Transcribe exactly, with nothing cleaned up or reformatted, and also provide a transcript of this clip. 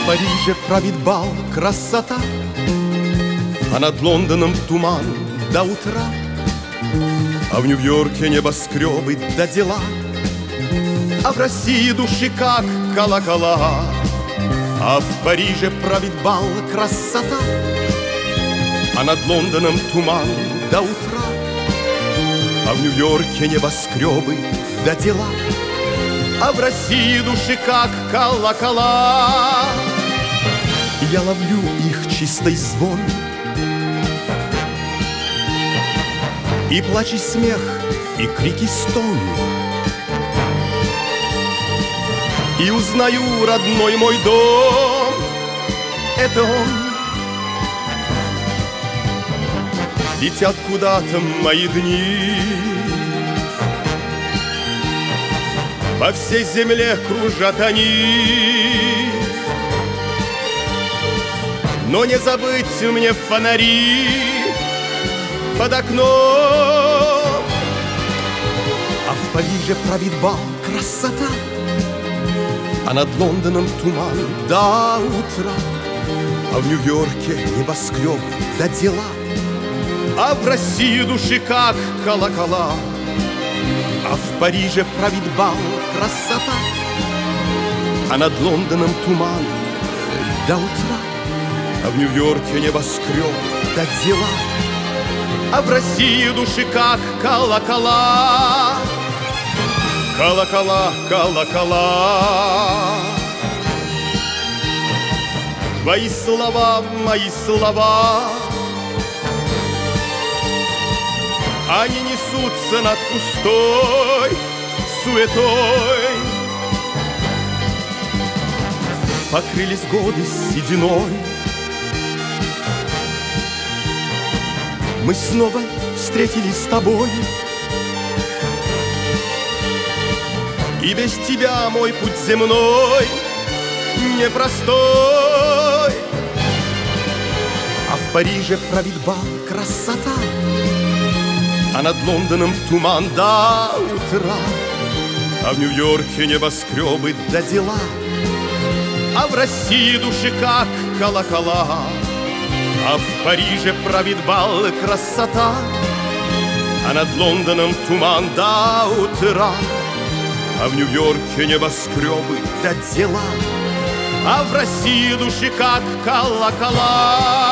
Париже правит бал красота, а над Лондоном туман до утра, а в Нью-Йорке небоскребы да дела, а в России души как колокола. А в Париже правит бал красота, а над Лондоном туман до утра, а в Нью-Йорке небоскребы да дела, а в России души как колокола. Я ловлю их чистый звон, и плач, и смех, и крик, и стон, и узнаю родной мой дом. Это он. Летят куда-то мои дни, по всей земле кружат они. Но не забыть мне фонари под окном. А в Париже правит бал красота, а над Лондоном туман до утра, а в Нью-Йорке небоскребы да дела, а в России души как колокола. А в Париже правит бал красота, а над Лондоном туман до утра, а в Нью-Йорке небоскреб да дела, а в России души как колокола. Колокола, колокола. Твои слова, мои слова, они несутся над пустой суетой. Покрылись годы сединой, мы снова встретились с тобой, и без тебя мой путь земной непростой. А в Париже правит бал красота, а над Лондоном туман до утра, а в Нью-Йорке небоскребы да дела, а в России души как колокола. А в Париже правит бал красота, а над Лондоном туман до утра, а в Нью-Йорке небоскребы да дела, а в России души как колокола.